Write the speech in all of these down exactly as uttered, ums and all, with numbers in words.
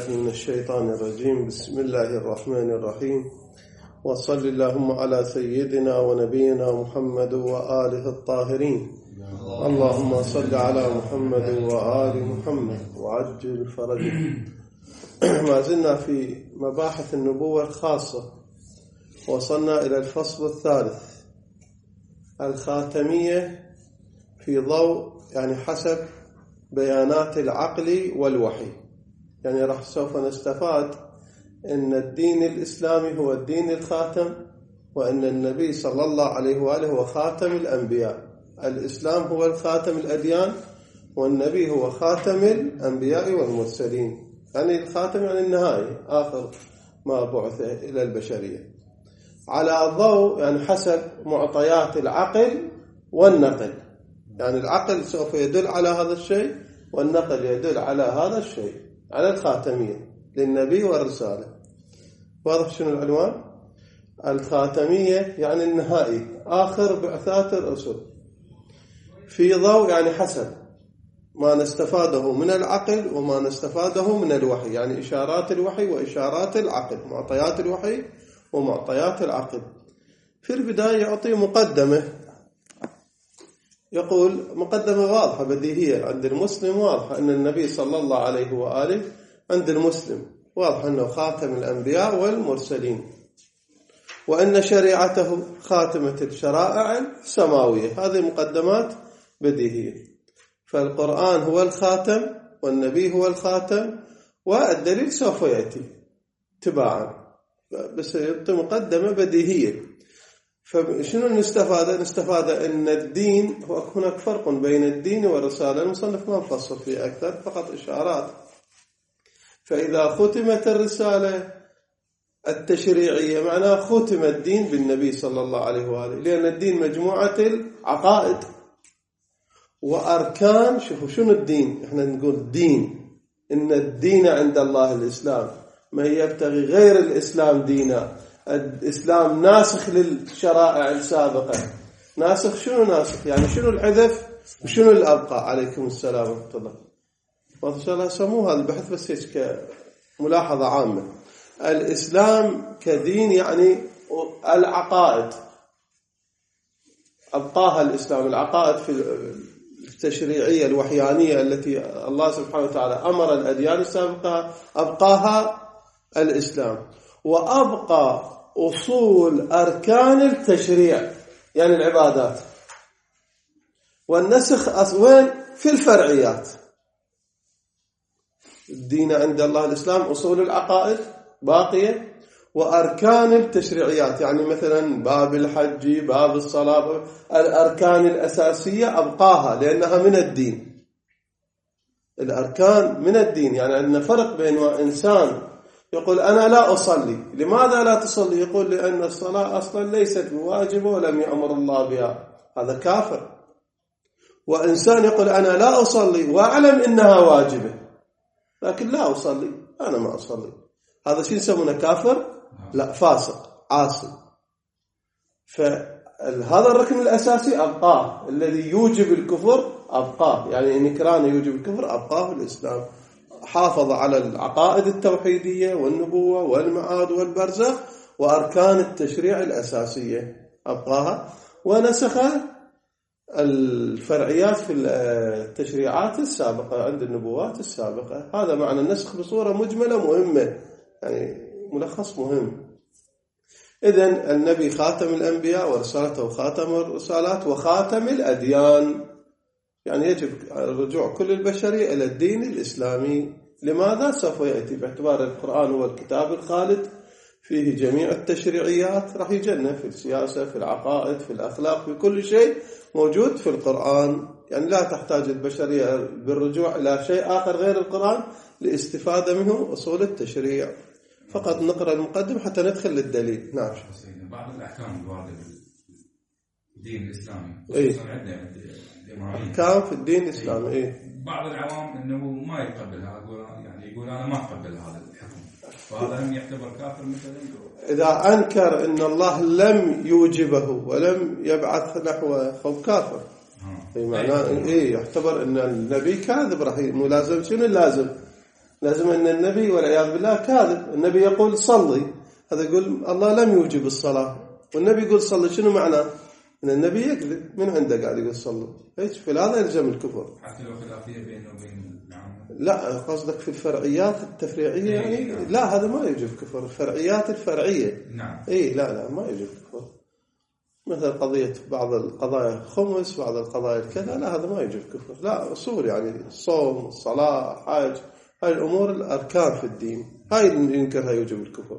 من الشيطان الرجيم. بسم الله الرحمن الرحيم، وصل اللهم على سيدنا ونبينا محمد وآله الطاهرين. اللهم صل على محمد وآل محمد وعجل فرجه. ما زلنا في مباحث النبوة الخاصة، وصلنا إلى الفصل الثالث، الخاتمية في ضوء يعني حسب بيانات العقل والوحي. يعني راح سوف نستفاد أن الدين الإسلامي هو الدين الخاتم، وأن النبي صلى الله عليه وآله هو خاتم الأنبياء. الإسلام هو الخاتم الأديان، والنبي هو خاتم الأنبياء والمرسلين. يعني الخاتم يعني النهاية، آخر ما بعث إلى البشرية، على ضوء يعني حسب معطيات العقل والنقل. يعني العقل سوف يدل على هذا الشيء، والنقل يدل على هذا الشيء، على الخاتمية للنبي والرسالة. واضح شنو العنوان؟ الخاتمية يعني النهائي، آخر بعثات الرسل، في ضوء يعني حسب ما نستفاده من العقل وما نستفاده من الوحي. يعني إشارات الوحي وإشارات العقل، معطيات الوحي ومعطيات العقل. في البداية يعطي مقدمة، يقول مقدمة واضحة بديهية عند المسلم، واضحة أن النبي صلى الله عليه وآله عند المسلم واضح أنه خاتم الأنبياء والمرسلين، وأن شريعته خاتمة الشرائع السماوية. هذه مقدمات بديهية. فالقرآن هو الخاتم، والنبي هو الخاتم، والدليل سوف يأتي تباعا، بس يعطي مقدمة بديهية. فشنو نستفاد؟ نستفاد أن الدين، هناك فرق بين الدين والرسالة. المصنف ما نفصل فيه أكثر، فقط إشارات. فإذا ختمت الرسالة التشريعية معناه ختم الدين بالنبي صلى الله عليه وآله، لأن الدين مجموعة العقائد وأركان. شوفوا شنو الدين، احنا نقول دين، إن الدين عند الله الإسلام، ما يبتغي غير الإسلام دينا. الإسلام ناسخ للشرائع السابقة. ناسخ شنو ناسخ؟ يعني شنو الحذف وشنو الأبقى؟ عليكم السلام ورحمة الله. ما شاء الله سموها البحث، بس هيك كملاحظة عامة. الإسلام كدين يعني العقائد أبقاها الإسلام، العقائد في التشريعية الوحيانية التي الله سبحانه وتعالى أمر الأديان السابقة أبقاها الإسلام. وأبقى أصول أركان التشريع يعني العبادات، والنسخ وين؟ في الفرعيات. الدين عند الله الإسلام، أصول العقائد باقية، وأركان التشريعيات يعني مثلا باب الحج، باب الصلاة، الأركان الأساسية أبقاها لأنها من الدين. الأركان من الدين. يعني عندنا فرق بين إنسان يقول أنا لا أصلي. لماذا لا تصلي؟ يقول لأن الصلاة أصلا ليست بواجبة ولم يأمر الله بها، هذا كافر. وإنسان يقول أنا لا أصلي وأعلم إنها واجبة لكن لا أصلي، أنا ما أصلي، هذا شيء يسمونه كافر؟ لا، فاسق عاصي. فهذا الركن الأساسي أبقاه، الذي يوجب الكفر أبقاه، يعني إن كان يوجب الكفر أبقاه الإسلام. حافظ على العقائد التوحيدية والنبوة والمعاد والبرزخ، وأركان التشريع الأساسية أبقاها، ونسخ الفرعيات في التشريعات السابقة عند النبوات السابقة. هذا معنى النسخ بصورة مجملة مهمة، يعني ملخص مهم. إذن النبي خاتم الأنبياء، ورسالته خاتم الرسالات، وخاتم الأديان. يعني يجب رجوع كل البشرية إلى الدين الإسلامي. لماذا؟ سوف يأتي، باعتبار القرآن هو الكتاب الخالد، فيه جميع التشريعيات، راح يجينا في السياسة، في العقائد، في الأخلاق، في كل شيء موجود في القرآن. يعني لا تحتاج البشرية بالرجوع إلى شيء آخر غير القرآن لاستفادة منه أصول التشريع. فقط نقرأ المقدم حتى ندخل للدليل. نعم. بعض الأحكام الواردة بالدين الإسلامي، إيه؟ أحكام في الدين الإسلامي، إيه؟ بعض العوام إنه ما يقبلها، يعني يقول أنا ما أقبل هذا الحكم، فهذا هم يعتبر كافر مثلا. إذا أنكر إن الله لم يوجبه ولم يبعث نحوه فهو كافر. أي معناه إيه؟ يعتبر إن النبي كاذب، راح ملازم. شنو اللازم؟ لازم أن النبي والعياذ بالله كاذب. النبي يقول صلي، هذا يقول الله لم يوجب الصلاة، والنبي يقول صلي. شنو معناه؟ أن النبي يكذب. من عنده قاعد يقول صلوا؟ ايش في هذا يلزم الكفر. حتى لو خلافية بينه وبين العامة. لا قصدك في الفرعيات التفريعية يعني؟ نعم. لا هذا ما يوجب كفر. الفرعيات الفرعية نعم. اي لا لا ما يوجب كفر. مثل قضية بعض القضايا خمس، بعض القضايا كذا، لا هذا ما يوجب كفر. لا أصول يعني الصوم، الصلاة، حاج، هاي الأمور الأركان في الدين، هاي اللي ينكرها يوجب الكفر.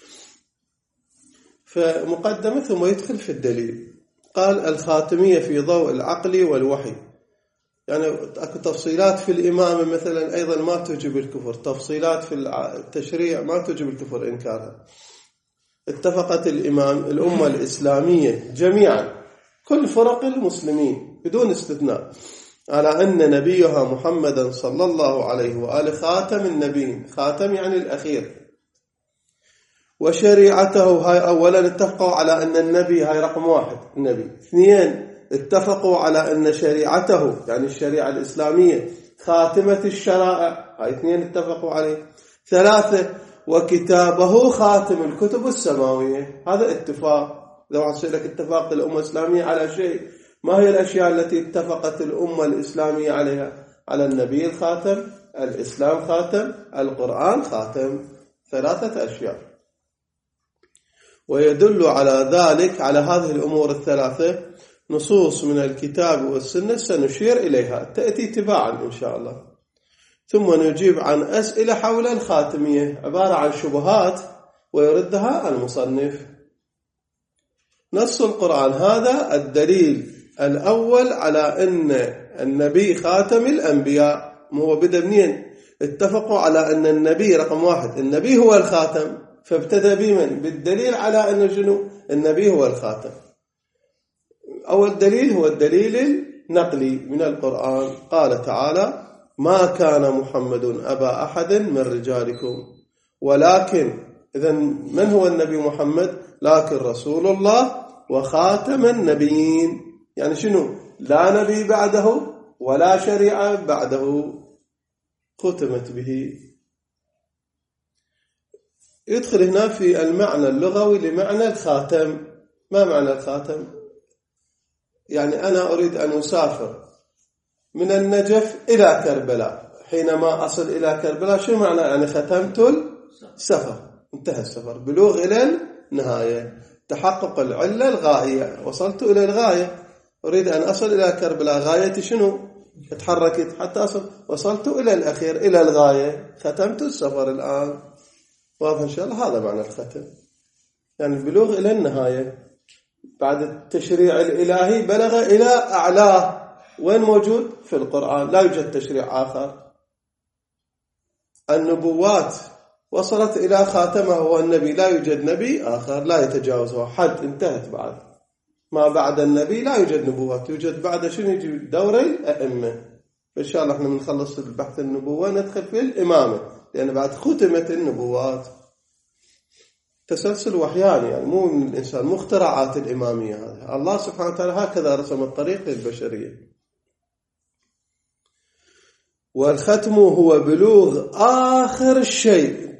فمقدمة ثم يدخل في الدليل. قال الخاتمية في ضوء العقل والوحي، يعني أكو تفصيلات في الإمامة مثلا أيضا ما توجب الكفر، تفصيلات في التشريع ما توجب الكفر إنكارها. اتفقت الإمام الأمة الإسلامية جميعا، كل فرق المسلمين بدون استثناء، على أن نبيها محمدا صلى الله عليه وآله خاتم النبيين. خاتم يعني الأخير. وشريعته هاي أولا اتفقوا على أن النبي هاي رقم واحد النبي. اثنين اتفقوا على أن شريعته يعني الشريعة الإسلامية خاتمة الشرائع، هاي اثنين اتفقوا عليه. ثلاثة وكتابه خاتم الكتب السماوية، هذا اتفاق. لو حصل لك اتفاق الأمة الإسلامية على شيء، ما هي الأشياء التي اتفقت الأمة الإسلامية عليها؟ على النبي الخاتم، الإسلام خاتم، القرآن خاتم، ثلاثة أشياء. ويدل على ذلك على هذه الأمور الثلاثة نصوص من الكتاب والسنة سنشير إليها تأتي تباعا إن شاء الله. ثم نجيب عن أسئلة حول الخاتمية، عبارة عن شبهات ويردها المصنف. نص القرآن هذا الدليل الأول على أن النبي خاتم الأنبياء. هو بدأ منين؟ اتفقوا على أن النبي رقم واحد النبي هو الخاتم، فابتدى بمن؟ بالدليل على أن شنو؟ النبي هو الخاتم. أول دليل هو الدليل النقلي من القرآن. قال تعالى ما كان محمد أبا أحد من رجالكم ولكن، إذن من هو النبي محمد؟ لكن رسول الله وخاتم النبيين. يعني شنو؟ لا نبي بعده ولا شريعة بعده، ختمت به. يدخل هنا في المعنى اللغوي لمعنى الخاتم. ما معنى الخاتم؟ يعني أنا أريد أن أسافر من النجف إلى كربلاء، حينما أصل إلى كربلاء شو معنى؟ يعني ختمت السفر، انتهى السفر، بلوغ إلى النهاية، تحقق العلة الغاية، وصلت إلى الغاية. أريد أن أصل إلى كربلاء، غايتي شنو؟ تحركت حتى أصل، وصلت إلى الأخير إلى الغاية، ختمت السفر الآن. واضح إن شاء الله؟ هذا معنى الختم، يعني البلوغ إلى النهاية. بعد التشريع الإلهي بلغ إلى أعلاه. وين موجود؟ في القرآن، لا يوجد تشريع آخر. النبوات وصلت إلى خاتمه هو النبي، لا يوجد نبي آخر لا يتجاوزه حد، انتهت. بعد ما بعد النبي لا يوجد نبوات، يوجد بعد شنو؟ يجي دور الأئمة. إن شاء الله احنا بنخلص البحث النبوة ندخل في الإمامة، لأن بعد ختمت النبوات. تسلسل وحياني، يعني مو من الإنسان، مخترعات الإمامية هذه. الله سبحانه وتعالى هكذا رسم الطريق للبشرية. والختم هو بلوغ آخر الشيء،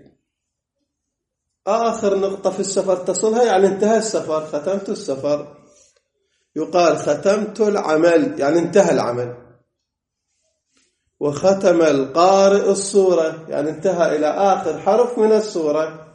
آخر نقطة في السفر تصلها، يعني انتهى السفر، ختمت السفر. يقال ختمت العمل، يعني انتهى العمل. وختم القارئ الصورة، يعني انتهى إلى آخر حرف من الصورة.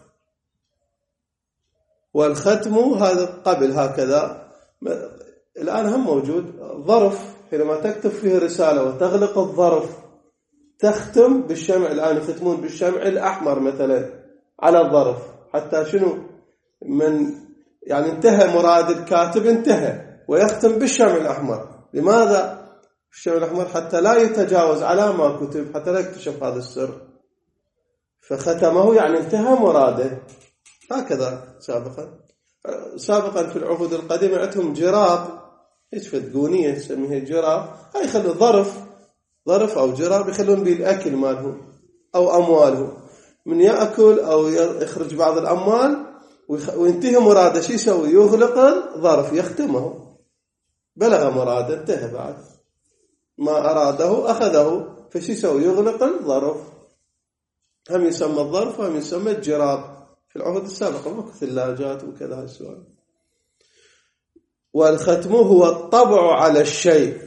والختم هذا قبل هكذا، الآن هم موجود ظرف، حينما تكتب فيه رسالة وتغلق الظرف تختم بالشمع. الآن يختمون بالشمع الأحمر مثلا على الظرف، حتى شنو؟ من يعني انتهى مراد الكاتب، انتهى، ويختم بالشمع الأحمر. لماذا الشمع الأحمر؟ حتى لا يتجاوز على ما كتب، حتى لا يكتشف هذا السر. فختمه يعني انتهى مراده. هكذا سابقا سابقا في العهود القديمة عندهم جراب، ايش فتقونية نسميها جراب، هاي يخلوا ظرف ظرف أو جراب يخلون به الأكل مالهم أو أموالهم. من يأكل أو يخرج بعض الأموال وينتهي مراده، شو يسوي؟ يغلق الظرف، يختمه، بلغ مراده، انتهى. بعد ما أراده أخذه، فشو يسوي؟ يغلق الظرف. هم يسمى الظرف وهم يسمى الجراب في العهد السابقة، مو ثلاجات وكذا هالسؤال. والختم هو الطبع على الشيء،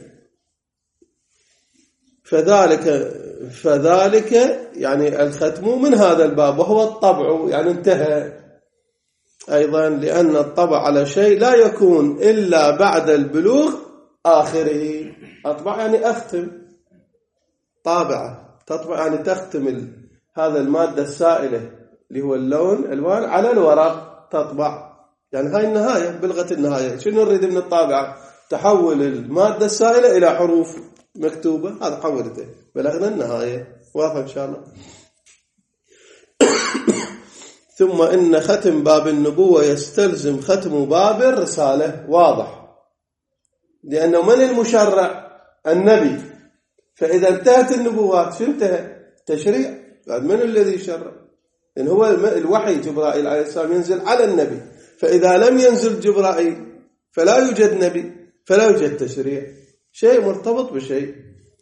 فذلك فذلك يعني الختم من هذا الباب، وهو الطبع يعني انتهى. أيضا لأن الطبع على شيء لا يكون إلا بعد البلوغ آخره. أطبع يعني أختم، طابعة تطبع يعني تختم هذا المادة السائلة اللي هو اللون الوان على الورق، تطبع يعني هاي النهاية، بلغة النهاية. شنو نريد من الطابعة؟ تحول المادة السائلة إلى حروف مكتوبة، هذا حولته، بلغنا النهاية. واضح إن شاء الله. ثم إن ختم باب النبوة يستلزم ختم باب الرسالة. واضح، لأنه من المشرع؟ النبي. فإذا انتهت النبوات شو انتهى؟ تشريع. بعد من الذي يشرع؟ لأن هو الوحي جبرائيل عليه السلام ينزل على النبي، فإذا لم ينزل جبرائيل فلا يوجد نبي، فلا يوجد تشريع، شيء مرتبط بشيء.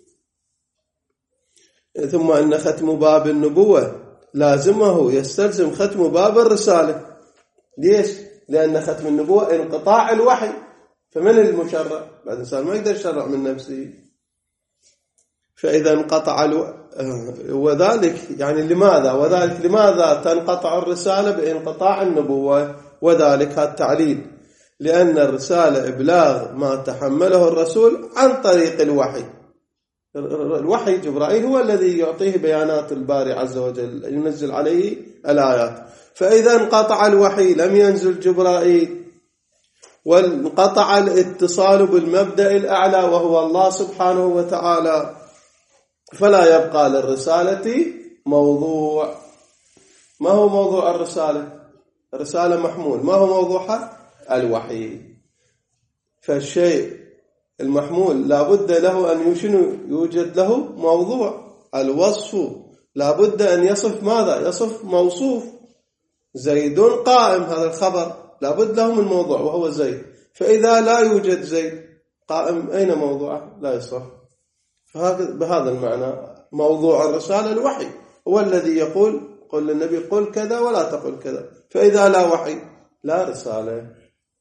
ثم أن ختم باب النبوة لازمه يستلزم ختم باب الرسالة. ليش؟ لأن ختم النبوة انقطاع الوحي، فمن المشرع؟ بعد الإنسان ما يقدر يشرع من نفسه. فإذا انقطع الو... وذلك يعني لماذا؟ وذلك لماذا تنقطع الرسالة بانقطاع النبوة؟ وذلك هذا التعليل، لأن الرسالة إبلاغ ما تحمله الرسول عن طريق الوحي. الوحي جبرائيل هو الذي يعطيه بيانات الباري عز وجل، ينزل عليه الآيات. فإذا انقطع الوحي لم ينزل جبرائيل، وانقطع الاتصال بالمبدأ الأعلى وهو الله سبحانه وتعالى، فلا يبقى للرسالة موضوع. ما هو موضوع الرسالة؟ الرسالة محمول، ما هو موضوعها؟ الوحي. فالشيء المحمول لابد له أن يوجد له موضوع. الوصف لابد أن يصف ماذا؟ يصف موصوف. زيد قائم، هذا الخبر لابد له من موضوع وهو زيد. فإذا لا يوجد زيد قائم أين موضوعه؟ لا يصح. بهذا المعنى موضوع الرسالة الوحي، هو الذي يقول قل للنبي قل كذا ولا تقل كذا. فإذا لا وحي لا رسالة.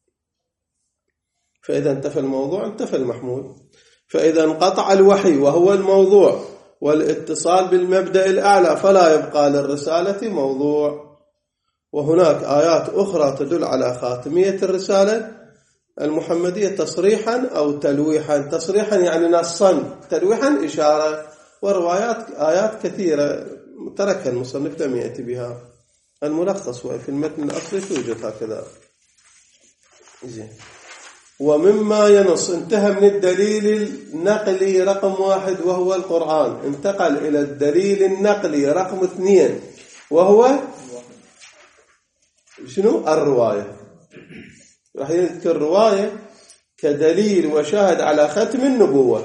فإذا انتفى الموضوع انتفى المحمول. فإذا انقطع الوحي وهو الموضوع والاتصال بالمبدأ الأعلى فلا يبقى للرسالة موضوع. وهناك آيات أخرى تدل على خاتمية الرسالة المحمدية تصريحا أو تلويحا. تصريحا يعني نصا، تلويحا إشارة. وروايات آيات كثيرة تركها المصنف لم يأتي بها. الملخص وفي المتن الأصلي توجد هكذا. زين. ومما ينص انتهى من الدليل النقلي رقم واحد وهو القرآن، انتقل إلى الدليل النقلي رقم اثنين وهو شنو؟ الرواية. راح يذكر رواية كدليل وشاهد على ختم النبوة.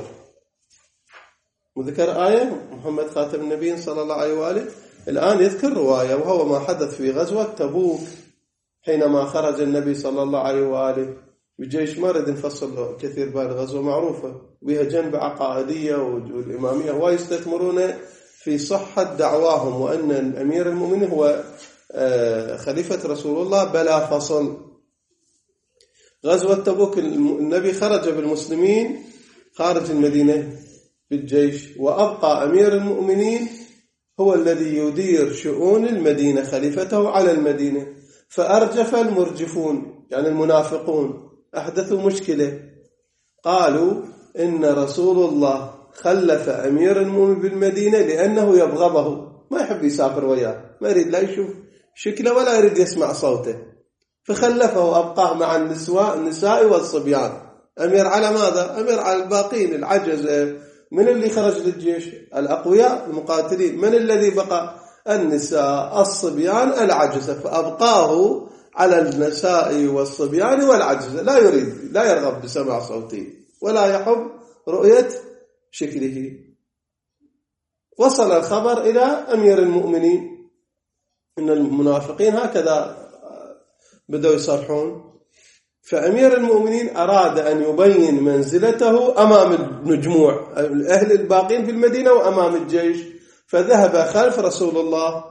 وذكر آية محمد خاتم النبيين صلى الله عليه وآله. الآن يذكر رواية وهو ما حدث في غزوة تبوك، حينما خرج النبي صلى الله عليه وآله بجيش. ما رد نفصل كثير بالغزوة معروفة بها جنب عقائدية والإمامية، ويستثمرون في صحة دعواهم وأن الأمير المؤمنين هو خليفة رسول الله بلا فصل. غزوة تبوك النبي خرج بالمسلمين خارج المدينة بالجيش، وأبقى أمير المؤمنين هو الذي يدير شؤون المدينة، خليفته على المدينة. فأرجف المرجفون يعني المنافقون، أحدثوا مشكلة. قالوا إن رسول الله خلف أمير المؤمنين بالمدينة لأنه يبغضه، ما يحب يسافر وياه، ما يريد لا يشوف شكله ولا يريد يسمع صوته، فخلفه وأبقاه مع النساء النساء والصبيان. أمير على ماذا؟ أمير على الباقين العجز. من اللي خرج للجيش؟ الأقوياء المقاتلين. من الذي بقى؟ النساء الصبيان العجزة، فأبقاه على النساء والصبيان والعجزة. لا يريد لا يرغب بسمع صوته ولا يحب رؤية شكله. وصل الخبر إلى أمير المؤمنين إن المنافقين هكذا بدأوا يصرحون. فأمير المؤمنين أراد أن يبين منزلته أمام الجموع أهل الباقين في المدينة وأمام الجيش، فذهب خلف رسول الله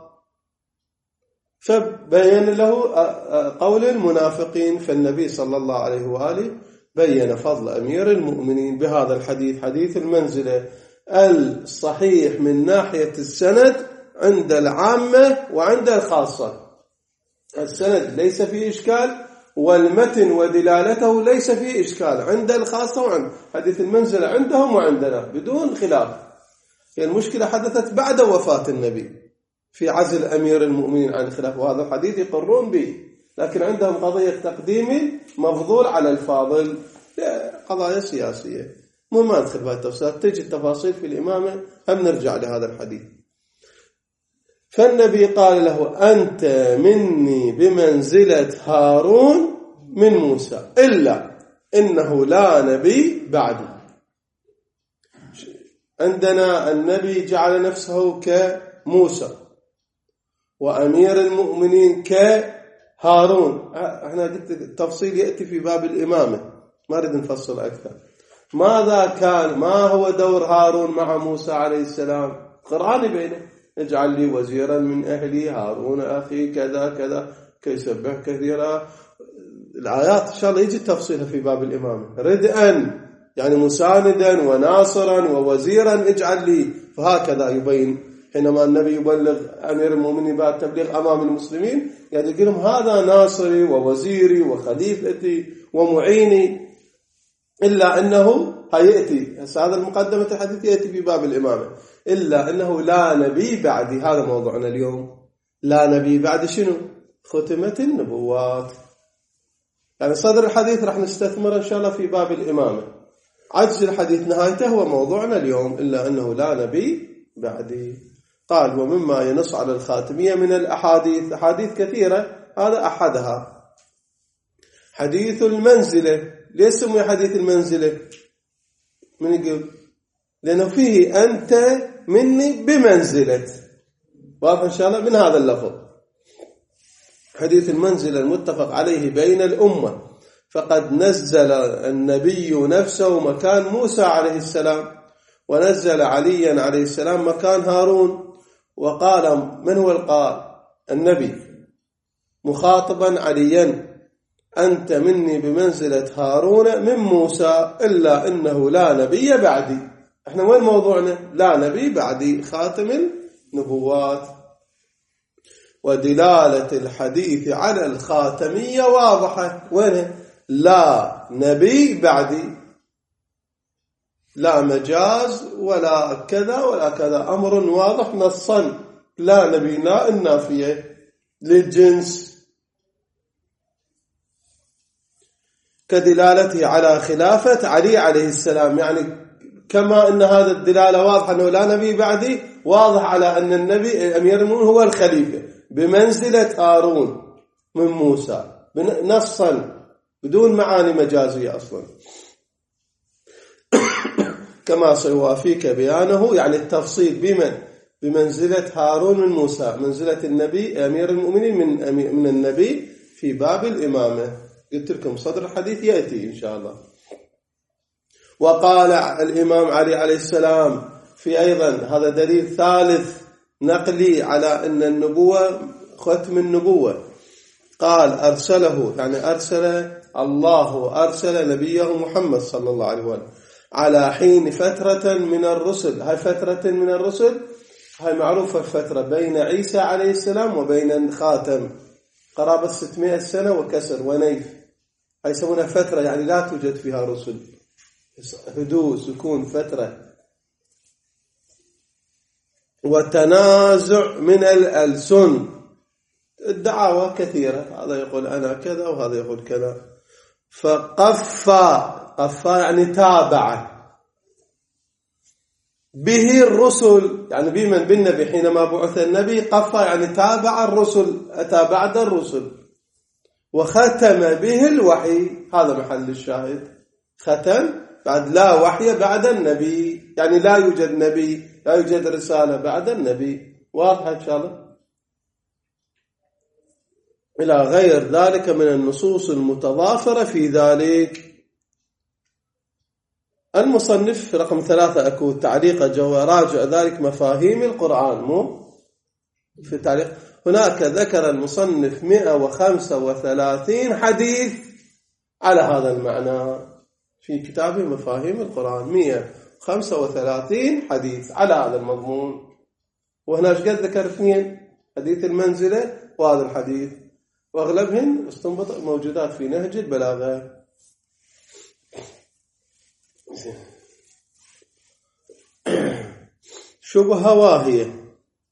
فبين له قول المنافقين. فالنبي صلى الله عليه وآله بين فضل أمير المؤمنين بهذا الحديث، حديث المنزلة الصحيح من ناحية السند عند العامة وعند الخاصة. السند ليس فيه إشكال، والمتن ودلالته ليس فيه إشكال عند الخاصة وعند حديث المنزلة عندهم وعندنا بدون خلاف. هي المشكلة حدثت بعد وفاة النبي في عزل أمير المؤمنين عن الخلاف، وهذا الحديث يقرون به، لكن عندهم قضية تقديم مفضول على الفاضل، قضايا سياسية. مو ما ندخل بهذه التفاصيل، تجي التفاصيل في الإمامة، هم نرجع لهذا الحديث. فالنبي قال له: أنت مني بمنزلة هارون من موسى، إلا إنه لا نبي بعدي. عندنا النبي جعل نفسه كموسى، وأمير المؤمنين كهارون. احنا قلت التفصيل يأتي في باب الإمامة، ما نريد نفصل أكثر. ماذا كان ما هو دور هارون مع موسى عليه السلام؟ قرآن بينه: اجعل لي وزيرا من أهلي هارون أخي كذا كذا كي يسبح كثيرا. الآيات إن شاء الله يجي تفصيلها في باب الإمامة. ردءا يعني مساندا وناصرا ووزيرا اجعل لي، فهكذا يبين حينما النبي يبلغ أمير المؤمنين بعد تبليغ أمام المسلمين، يعني يقول لهم هذا ناصري ووزيري وخليفتي ومعيني، إلا أنه هيأتي هذا المقدمة الحديث يأتي في باب الإمامة، إلا أنه لا نبي بعدي. هذا موضوعنا اليوم. لا نبي بعد شنو؟ ختمة النبوات. يعني صدر الحديث راح نستثمر إن شاء الله في باب الإمامة. عجز الحديث نهايته هو موضوعنا اليوم، إلا أنه لا نبي بعدي. قال: ومما ينص على الخاتمية من الأحاديث، أحاديث كثيرة، هذا أحدها حديث المنزلة. ليش سمي حديث المنزلة؟ من يقول؟ لأنه فيه أنت مني بمنزلة، واضح إن شاء الله من هذا اللفظ. حديث المنزلة المتفق عليه بين الأمة، فقد نزل النبي نفسه مكان موسى عليه السلام، ونزل عليا عليه السلام مكان هارون. وقال: من هو القائل؟ النبي مخاطبا عليا: أنت مني بمنزلة هارون من موسى، إلا إنه لا نبي بعدي. احنا وين موضوعنا؟ لا نبي بعدي، خاتم النبوات. ودلالة الحديث على الخاتمية واضحة. وين؟ لا نبي بعدي، لا مجاز ولا كذا ولا كذا، أمر واضح نصا. لا نبي لا النافية للجنس، كدلالته على خلافة علي عليه السلام. يعني كما أن هذا الدلالة واضحة أنه لا نبي بعدي، واضح على أن النبي أمير المؤمنين هو الخليفة بمنزلة هارون من موسى، نصا بدون معاني مجازية أصلا. كما سيوافيك بيانه، يعني التفصيل بمن بمنزلة هارون من موسى، منزلة النبي أمير المؤمنين من من النبي في باب الإمامة. قلت لكم صدر الحديث يأتي إن شاء الله. وقال الإمام علي عليه السلام في أيضا، هذا دليل ثالث نقلي على أن النبوة ختم النبوة. قال: أرسله، يعني أرسل الله أرسل نبيه محمد صلى الله عليه وسلم على حين فترة من الرسل. هاي فترة من الرسل هاي معروفة، الفترة بين عيسى عليه السلام وبين الخاتم قرابة ستمائة سنة وكسر ونيف. هاي يسمونها فترة، يعني لا توجد فيها رسل، هدوء سكون فترة. وتنازع من الألسن، الدعاوى كثيرة، هذا يقول أنا كذا وهذا يقول كذا. فقفى، قفى يعني تابع به الرسل، يعني بمن بالنبي حينما بعث النبي، قفى يعني تابع الرسل، أتى بعد الرسل. وختم به الوحي، هذا محل الشاهد، ختم بعد لا وحي بعد النبي، يعني لا يوجد نبي، لا يوجد رسالة بعد النبي. واضح إن شاء الله؟ إلى غير ذلك من النصوص المتضافرة في ذلك. المصنف رقم ثلاثة أكو تعليق جوا راجع ذلك مفاهيم القرآن مو في تعليق. هناك ذكر المصنف مئة وخمسة وثلاثين حديث على هذا المعنى في كتابه مفاهيم القرآن، مئة وخمسة وثلاثين حديث على هذا المضمون. وهنا قد ذكر اثنين، حديث المنزلة وهذا الحديث، وأغلبهن استنبط موجودات في نهج البلاغة. شبهة واهية.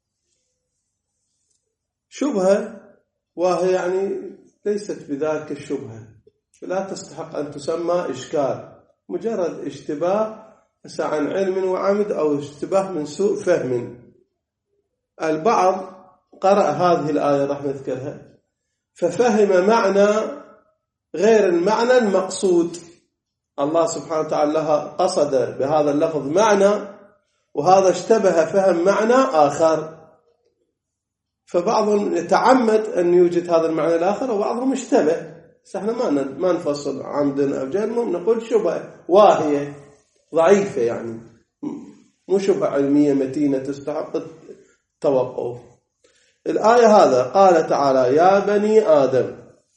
شبهة واهية يعني ليست بذلك الشبهة، لا تستحق أن تسمى إشكال، مجرد اشتباه عن علم وعمد أو اشتباه من سوء فهم. البعض قرأ هذه الآية راح نذكرها ففهم معنى غير المعنى المقصود. الله سبحانه وتعالى قصد بهذا اللفظ معنى وهذا اشتبه فهم معنى آخر، فبعضهم يتعمد أن يوجد هذا المعنى الآخر وبعضهم اشتبه. احنا ما ما نفصل عمدا أو جهلا، نقول شبهة واهية ضعيفة، يعني مو شبهة علمية متينة تستحق التوقف. الآية هذا قال تعالى: يا بني آدم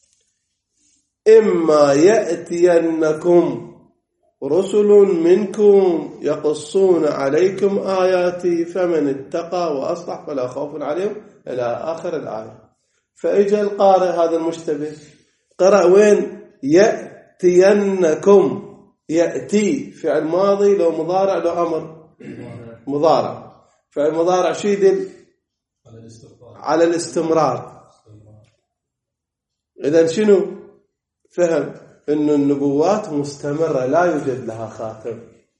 إما يأتينكم رسل منكم يقصون عليكم آياتي فمن اتقى وأصلح فلا خوف عليهم إلى آخر الآية. فإجا القارئ هذا المشتبه قرأ وين؟ يأتينكم. يأتي فعل ماضي لو مضارع لو أمر مضارع. فعل مضارع شو يدل؟ على الاستمرار. إذن شنو فهم؟ إن النبوات مستمرة لا يوجد لها خاتم.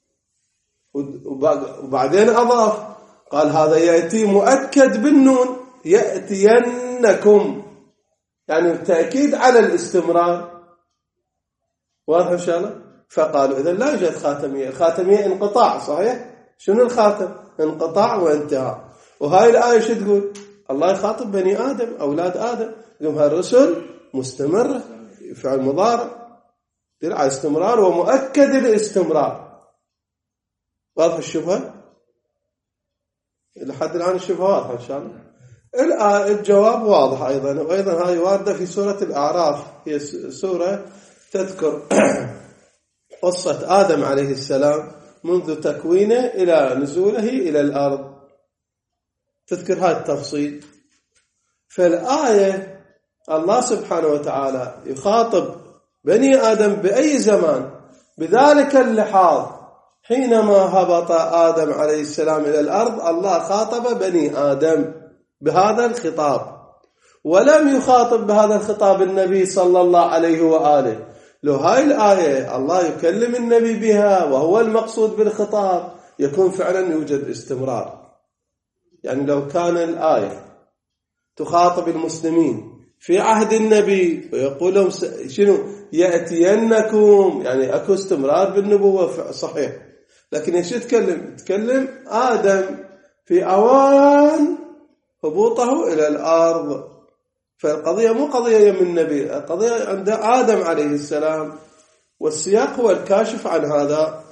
وبعدين أضاف قال هذا يأتي مؤكد بالنون، يأتينكم يعني التأكيد على الاستمرار. واضح إن شاء الله؟ فقالوا إذن لا يوجد خاتمية. الخاتمية انقطاع، صحيح؟ شنو الخاتم؟ انقطاع وانتهاء. وهاي الآية شو تقول؟ الله يخاطب بني آدم أولاد آدم، يقول هالرسل مستمرة، فعل مضارع دل على استمرار ومؤكد الاستمرار. واضح الشبهة؟ لحد الآن الشبهة واضحة إن شاء الله. الجواب واضح أيضا، وأيضا هاي واردة في سورة الأعراف، هي سورة تذكر قصة آدم عليه السلام منذ تكوينه إلى نزوله إلى الأرض، تذكر هذا التفصيل. فالآية الله سبحانه وتعالى يخاطب بني آدم بأي زمان بذلك اللحاظ. حينما هبط آدم عليه السلام إلى الأرض الله خاطب بني آدم بهذا الخطاب، ولم يخاطب بهذا الخطاب النبي صلى الله عليه وآله. لو هاي الآية الله يكلم النبي بها وهو المقصود بالخطاب يكون فعلا يوجد استمرار. يعني لو كان الآية تخاطب المسلمين في عهد النبي ويقول لهم شنو يأتينكم، يعني أكو استمرار بالنبوة صحيح، لكن ايش يتكلم؟ تكلم آدم في أوان هبوطه إلى الأرض. فالقضية مو قضية يم النبي، القضية عند آدم عليه السلام، والسياق هو الكاشف عن هذا.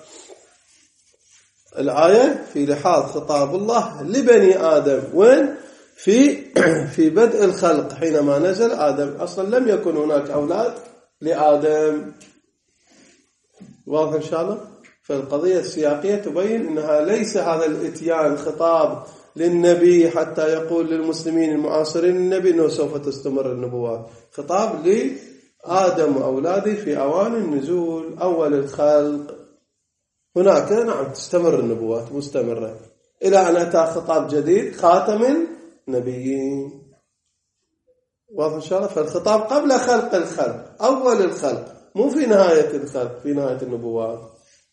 الآية في لحاظ خطاب الله لبني آدم، وين؟ في في بدء الخلق حينما نزل آدم، أصلا لم يكن هناك أولاد لآدم. واضح إن شاء الله؟ فالقضية السياقية تبين أنها ليس هذا الاتيان خطاب للنبي حتى يقول للمسلمين المعاصرين النبي أنه سوف تستمر النبوات، خطاب لآدم وأولاده في أوان النزول أول الخلق. هناك نعم تستمر النبوات مستمرة إلى أن أتى خطاب جديد خاتم النبيين. واضح إن شاء الله؟ فالخطاب قبل خلق الخلق، أول الخلق، مو في نهاية الخلق، في نهاية النبوات.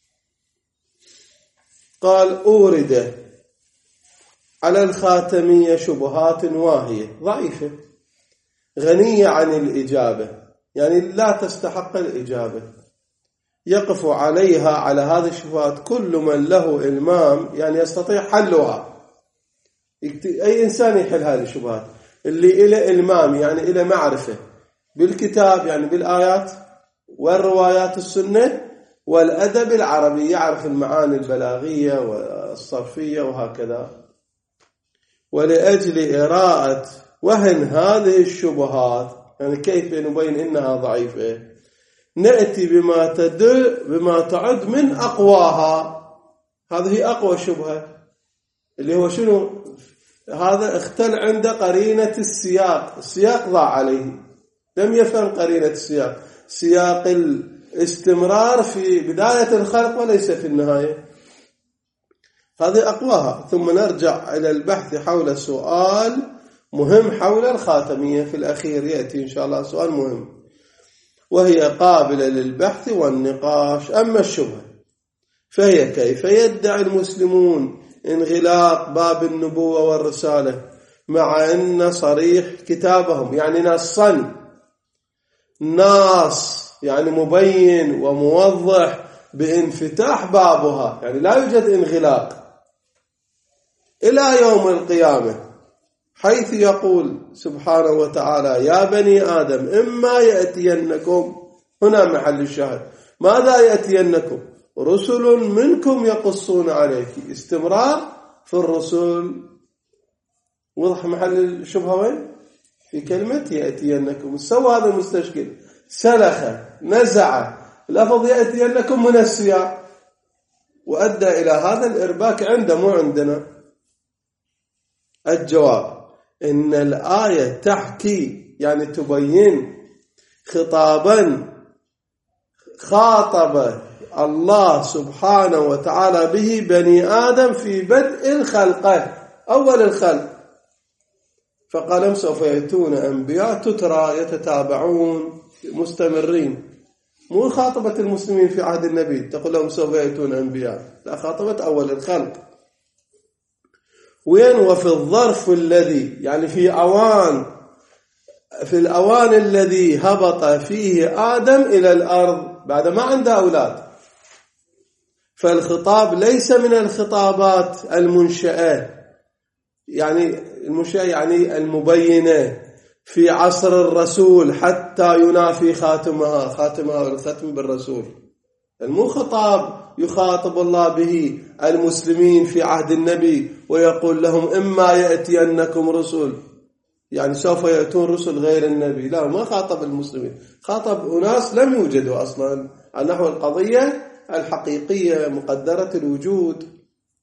قال أورد على الخاتمية شبهات واهية ضعيفة غنية عن الإجابة، يعني لا تستحق الإجابة. يقف عليها على هذه الشبهات كل من له إلمام، يعني يستطيع حلها. أي إنسان يحل هذه الشبهات، اللي إلى إلمام يعني إلى معرفة بالكتاب يعني بالآيات والروايات السنة، والأدب العربي، يعرف المعاني البلاغية والصرفية وهكذا. ولأجل إراءة وهن هذه الشبهات، يعني كيف نبين إنها ضعيفة، نأتي بما تدل بما تعد من أقواها. هذه أقوى شبهة اللي هو شنو؟ هذا اختل عند قرينة السياق، السياق ضاع عليه، لم يفهم قرينة السياق، سياق الاستمرار في بداية الخلق وليس في النهاية. هذه أقواها. ثم نرجع إلى البحث حول سؤال مهم حول الخاتمية. في الأخير يأتي إن شاء الله سؤال مهم، وهي قابلة للبحث والنقاش. أما الشبهة فهي كيف يدعي المسلمون انغلاق باب النبوة والرسالة مع أن صريح كتابهم، يعني نصا ناص يعني مبين وموضح بانفتاح بابها، يعني لا يوجد انغلاق إلى يوم القيامة، حيث يقول سبحانه وتعالى: يا بني آدم إما يأتينكم، هنا محل الشاهد، ماذا يأتينكم؟ رسل منكم يقصون عليك. استمرار في الرسل. وضح محل الشبهة وين؟ في كلمة يأتينكم. سوى هذا المستشكل، سلخ نزع لفظ يأتينكم من السياق، وأدى إلى هذا الإرباك عنده مو عندنا. الجواب: إن الآية تحكي، يعني تبين خطابا خاطب الله سبحانه وتعالى به بني آدم في بدء الخلقة، أول الخلق، فقال: سوف يأتون أنبياء تترى يتتابعون مستمرين. مو خاطبة المسلمين في عهد النبي تقول لهم سوف يأتون أنبياء، لا، خاطبة أول الخلق. وين؟ وفي الظرف الذي، يعني في أوان، في الأوان الذي هبط فيه آدم إلى الأرض بعد ما عنده أولاد. فالخطاب ليس من الخطابات المنشأة، يعني المنشأة يعني المبينة في عصر الرسول حتى ينافي خاتمها، خاتمها والختم بالرسول. المو خطاب يخاطب الله به المسلمين في عهد النبي ويقول لهم إما يأتينكم رسل، يعني سوف يأتون رسل غير النبي. لا، ما خاطب المسلمين، خاطب أناس لم يوجدوا أصلا على نحو القضية الحقيقية مقدرة الوجود،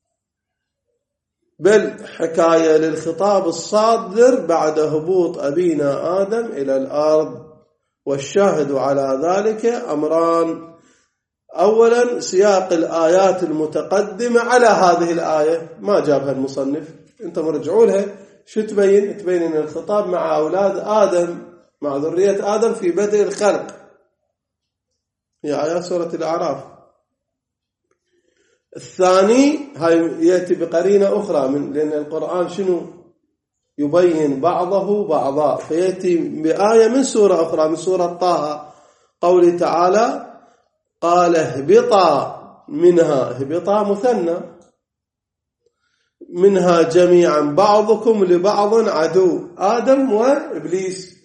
بل حكاية للخطاب الصادر بعد هبوط أبينا آدم إلى الأرض. والشاهد على ذلك أمران: أولا سياق الآيات المتقدمة على هذه الآية، ما جابها المصنف، أنتم رجعوا لها، شو تبين؟ تبين أن الخطاب مع أولاد آدم، مع ذرية آدم في بدء الخلق، هي آيات سورة الأعراف. الثاني هاي يأتي بقرينة أخرى، من لأن القرآن شنو يبين بعضه بعضا، فيأتي بآية من سورة أخرى، من سورة طه، قوله تعالى: قال اهبطا منها، اهبطا مثنى، منها جميعا بعضكم لبعض عدو، آدم وإبليس.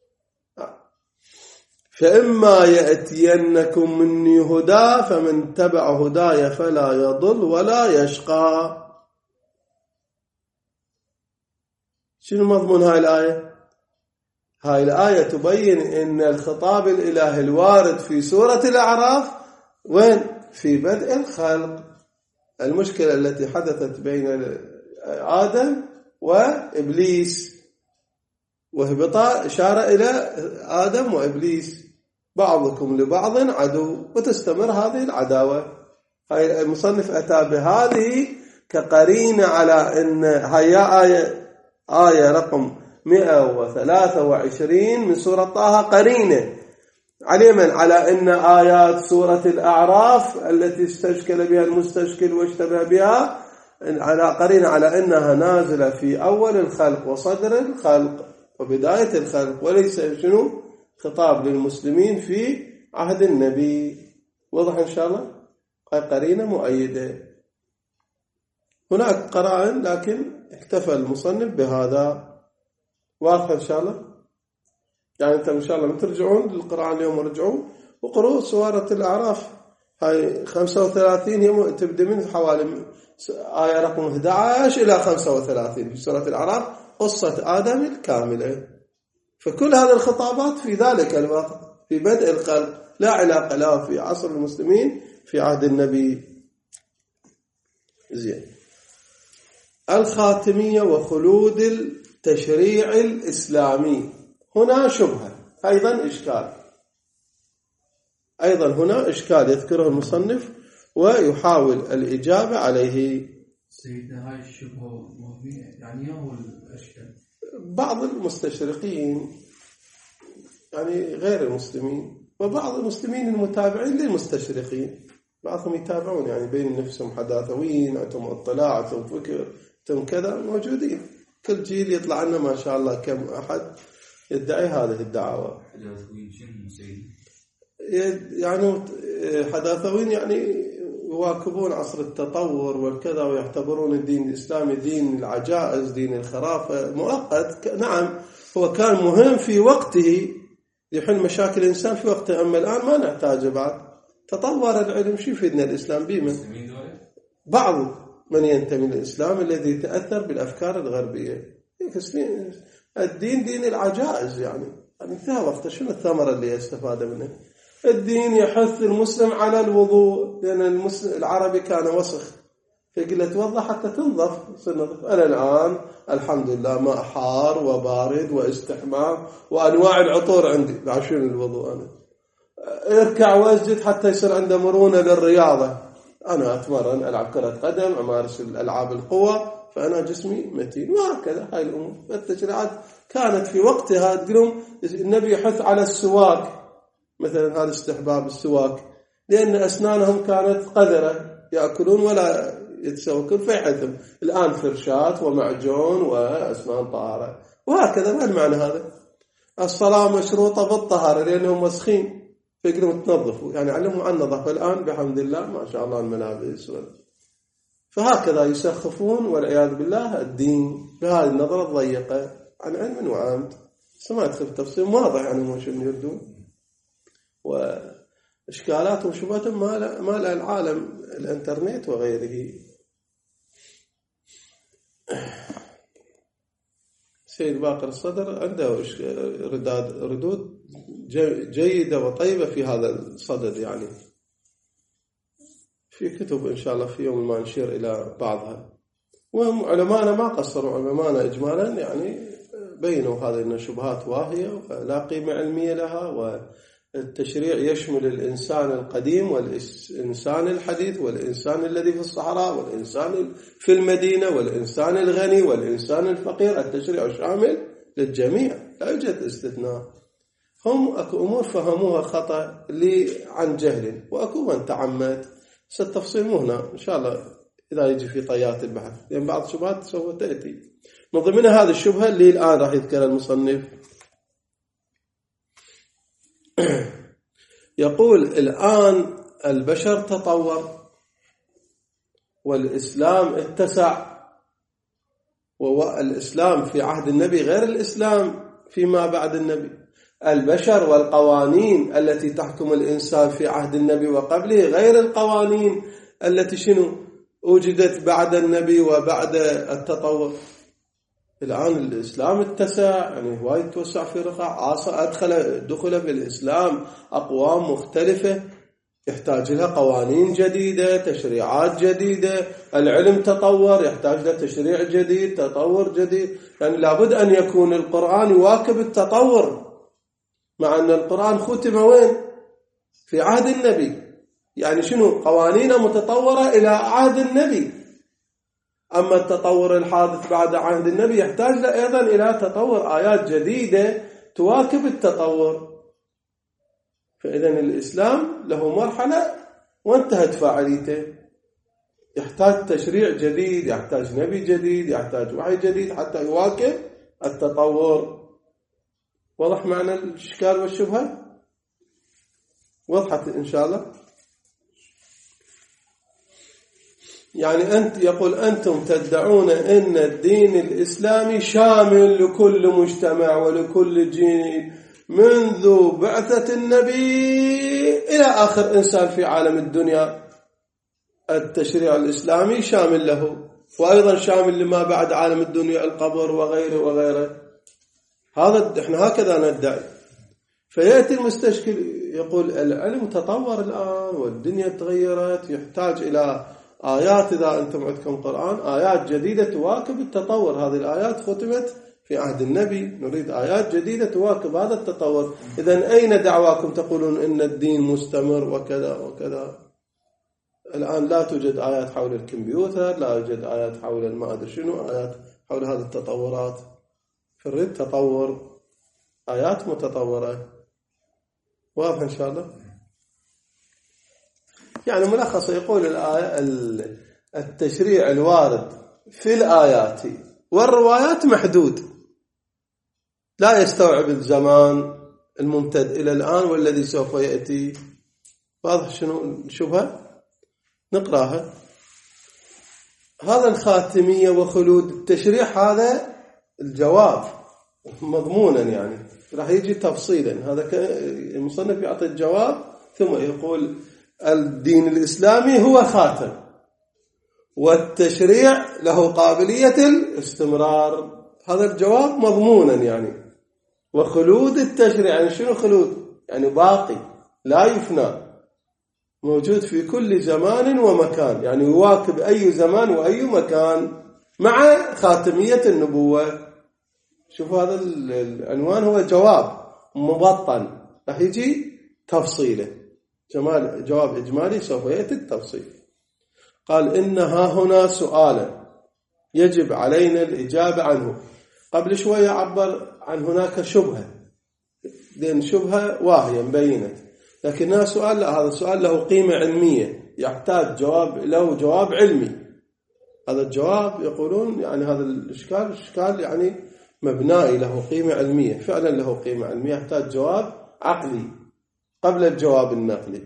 فإما يأتينكم مني هدى فمن تبع هداي فلا يضل ولا يشقى. شنو مضمون هاي الآية؟ هاي الآية تبين أن الخطاب الإلهي الوارد في سورة الأعراف وين؟ في بدء الخلق. المشكلة التي حدثت بين آدم وإبليس، وهبطا إشارة إلى آدم وإبليس، بعضكم لبعض عدو، وتستمر هذه العداوة. هاي المصنف أتى بهذه كقرينة على أن هي آية آية رقم مئة وثلاثة وعشرين من سورة طه قرينة على من؟ على أن آيات سورة الأعراف التي استشكل بها المستشكل واشتبه بها على قرينة على أنها نازلة في أول الخلق وصدر الخلق وبداية الخلق، وليس شنو خطاب للمسلمين في عهد النبي. واضح إن شاء الله؟ قرينة مؤيدة. هناك قرائن لكن اكتفى المصنف بهذا. واضح إن شاء الله؟ يعني أنت إن شاء الله ترجعون للقرآن اليوم ورجعوا وقروا سورة الأعراف هاي خمسة وثلاثين هي تبدأ من حوالي آية رقم أحد عشر إلى خمسة وثلاثين في سورة الأعراف، قصة آدم الكاملة. فكل هذه الخطابات في ذلك الوقت في بدء الخلق، لا علاقة لا في عصر المسلمين في عهد النبي. زين. الخاتمية وخلود التشريع الإسلامي، هنا شبهة أيضا إشكال، أيضا هنا إشكال يذكره المصنف ويحاول الإجابة عليه. سيدنا هاي الشبهة مهمة، يعني هو الأشكال بعض المستشرقين يعني غير المسلمين وبعض المسلمين المتابعين للمستشرقين، بعضهم يتابعون يعني بين نفسهم حداثويين، عندهم اطلاع، عندهم فكر، عندهم كذا، موجودين كل جيل يطلع لنا ما شاء الله كم أحد يدعي هذه الدعوة. حداثويين شنو سيدي؟ يعني حداثويين يعني يواكبون عصر التطور والكذا، ويعتبرون الدين الإسلامي دين العجائز، دين الخرافة، مؤقت. نعم هو كان مهم في وقته يحل مشاكل الإنسان في وقته، أما الآن ما نحتاجه بعد. تطور العلم، شو يفيدنا الإسلام بيمن؟ بعض من ينتمي للإسلام الذي يتأثر بالأفكار الغربية، الدين دين العجائز، يعني انتهى وقته، شنو الثمرة اللي يستفاد منه؟ الدين يحث المسلم على الوضوء، لأن المسلم العربي كان وسخ، فيقول له توضأ حتى تنظف. أنا الآن الحمد لله ماء حار وبارد واستحمام وأنواع العطور عندي، عشان الوضوء أنا اركع واسجد حتى يصير عنده مرونة للرياضة. أنا أتمرن، ألعب كرة قدم، أمارس الألعاب القوة، فأنا جسمي متين، وهكذا. هاي الأمور التشريعات كانت في وقتها. تقولون النبي يحث على السواك مثلا، هذا استحباب السواك، لأن أسنانهم كانت قذرة، يأكلون ولا يتسوكون فيحثم. الآن فرشات ومعجون وأسنان طهارة، وهكذا. ما المعنى هذا؟ الصلاة مشروطة بالطهارة لأنهم مسخين، فيقولون تنظفوا، يعني علموا عن النظافة. الآن بحمد الله ما شاء الله الملابس، فهكذا يسخفون والعياذ بالله الدين بهذه النظرة الضيقة عن علم وعمد. ما يدخل التفصيل، واضح يعني ما شنو يردون، وإشكالات وشبهات ما لا العالم الانترنت وغيره. سيد باقر الصدر عنده ردود جيدة وطيبة في هذا الصدد، يعني في كتب إن شاء الله في يوم ما نشير إلى بعضها. وهم علمانا ما قصروا، علمانا إجمالا يعني بينوا هذه الشبهات واهية ولا قيمة علمية لها. والتشريع يشمل الإنسان القديم والإنسان الحديث والإنسان الذي في الصحراء والإنسان في المدينة والإنسان الغني والإنسان الفقير. التشريع شامل للجميع، لا يوجد استثناء. هم أكو أمور فهموها خطأ لي عن جهل، وأكو من تعمد. ستفصيل مو هنا إن شاء الله إذا يجي في طيات البحث، لأن بعض الشبهات سوف تأتي. من ضمنها هذه الشبهة اللي الآن راح يذكر المصنف. يقول الآن البشر تطور والإسلام اتسع، والإسلام في عهد النبي غير الإسلام فيما بعد النبي. البشر والقوانين التي تحكم الإنسان في عهد النبي وقبله غير القوانين التي شنو وجدت بعد النبي وبعد التطور. الآن الإسلام اتسع، يعني هواي توسع في رقعة، أدخل دخل في الإسلام أقوام مختلفة يحتاج لها قوانين جديدة، تشريعات جديدة. العلم تطور يحتاج له تشريع جديد، تطور جديد. يعني لابد أن يكون القرآن يواكب التطور، مع أن القرآن ختم وين؟ في عهد النبي. يعني شنو؟ قوانين متطورة إلى عهد النبي. أما التطور الحادث بعد عهد النبي يحتاج له أيضا إلى تطور آيات جديدة تواكب التطور. فإذا الإسلام له مرحلة وانتهت فاعليته، يحتاج تشريع جديد، يحتاج نبي جديد، يحتاج وحي جديد حتى يواكب التطور. واضح معنى الإشكال والشبهة؟ وضحت إن شاء الله. يعني أنت يقول أنتم تدعون أن الدين الإسلامي شامل لكل مجتمع ولكل جيل منذ بعثة النبي إلى آخر إنسان في عالم الدنيا. التشريع الإسلامي شامل له، وأيضا شامل لما بعد عالم الدنيا، القبر وغيره وغيره. هذا إحنا هكذا ندعي. فيأتي المستشكل يقول العلم تطور الآن والدنيا تغيرت، يحتاج إلى آيات. إذا أنتم عندكم قرآن آيات جديدة تواكب التطور. هذه الآيات ختمت في عهد النبي، نريد آيات جديدة تواكب هذا التطور. إذن أين دعواكم تقولون إن الدين مستمر وكذا وكذا؟ الآن لا توجد آيات حول الكمبيوتر، لا يوجد آيات حول ما أدري شنو، آيات حول هذه التطورات. فنريد تطور، آيات متطورة. واضح إن شاء الله؟ يعني ملخص يقول الآية التشريع الوارد في الآيات والروايات محدود، لا يستوعب الزمان الممتد إلى الآن والذي سوف يأتي. واضح شنو الشبهة؟ نقراها. هذا الخاتمية وخلود التشريع، هذا الجواب مضمونا، يعني راح يجي تفصيلا. هذا المصنف يعطي الجواب ثم يقول الدين الإسلامي هو خاتم، والتشريع له قابلية الاستمرار. هذا الجواب مضمونا يعني. وخلود التشريع يعني شنو خلود؟ يعني باقي لا يفنى، موجود في كل زمان ومكان، يعني يواكب أي زمان وأي مكان مع خاتمية النبوة. شوف هذا العنوان هو جواب مبطن، راح يجي تفصيله. جمال جواب إجمالي سوف يأتي التفصيل. قال إنها هنا سؤالا يجب علينا الإجابة عنه. قبل شوية عبر عن هناك شبهة، لأن شبهة واهية مبينة، لكنها سؤال. لا، هذا السؤال له قيمة علمية، يحتاج جواب، له جواب علمي. هذا الجواب يقولون يعني هذا الإشكال إشكال يعني مبنائي، له قيمة علمية، فعلا له قيمة علمية، يحتاج جواب عقلي قبل الجواب النقلي.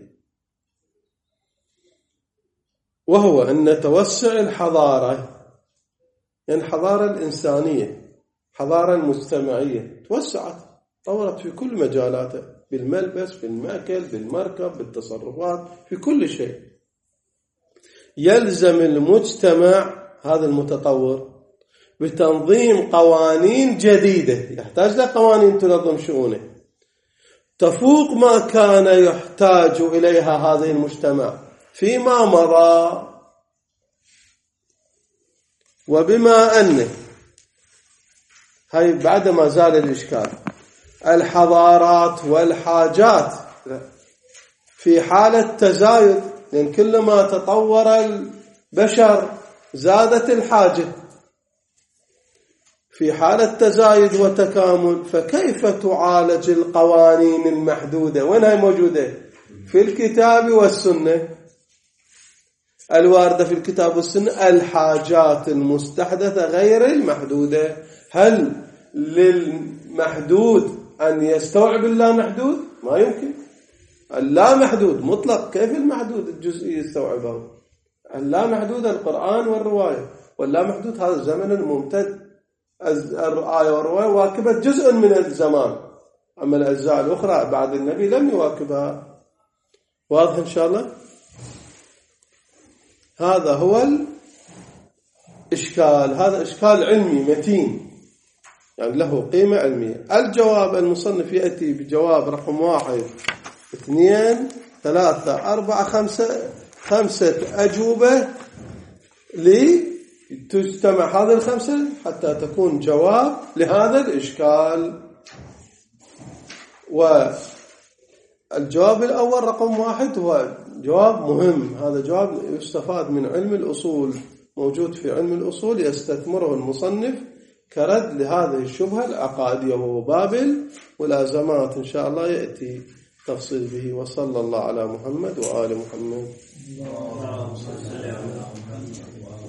وهو أن توسع الحضارة، يعني الحضارة الإنسانية، حضارة المجتمعية توسعت، طورت في كل مجالاته، بالملبس، بالمأكل، بالمركب، بالتصرفات، في كل شيء. يلزم المجتمع هذا المتطور بتنظيم قوانين جديدة، يحتاج لقوانين تنظم شؤونه تفوق ما كان يحتاج إليها هذه المجتمع فيما مضى. وبما أنه هاي بعد ما زال الإشكال، الحضارات والحاجات في حالة تزايد، لأن كلما تطور البشر زادت الحاجة، في حالة تزايد وتكامل، فكيف تعالج القوانين المحدودة؟ وين هي موجودة؟ في الكتاب والسنة، الواردة في الكتاب والسنة، الحاجات المستحدثة غير المحدودة. هل للمحدود أن يستوعب اللا محدود؟ ما يمكن. اللا محدود مطلق، كيف المحدود الجزئي يستوعبه؟ اللا محدود القرآن والرواية، واللا محدود هذا الزمن الممتد، الآية والرواية واكبت جزء من الزمان، أما الأجزاء الأخرى بعد النبي لم يواكبها. واضح إن شاء الله؟ هذا هو الإشكال، هذا إشكال علمي متين، يعني له قيمة علمية. الجواب المصنف يأتي بجواب رقم واحد اثنين ثلاثة أربعة خمسة خمسة أجوبة لتجتمع هذه الخمسة حتى تكون جواب لهذا الإشكال. والجواب الأول رقم واحد هو جواب مهم، هذا جواب يستفاد من علم الأصول، موجود في علم الأصول، يستثمره المصنف كرد لهذه الشبهة العقائدية، وهو باب ملازمات إن شاء الله يأتي تفصيل به. وصلى الله على محمد وآل محمد.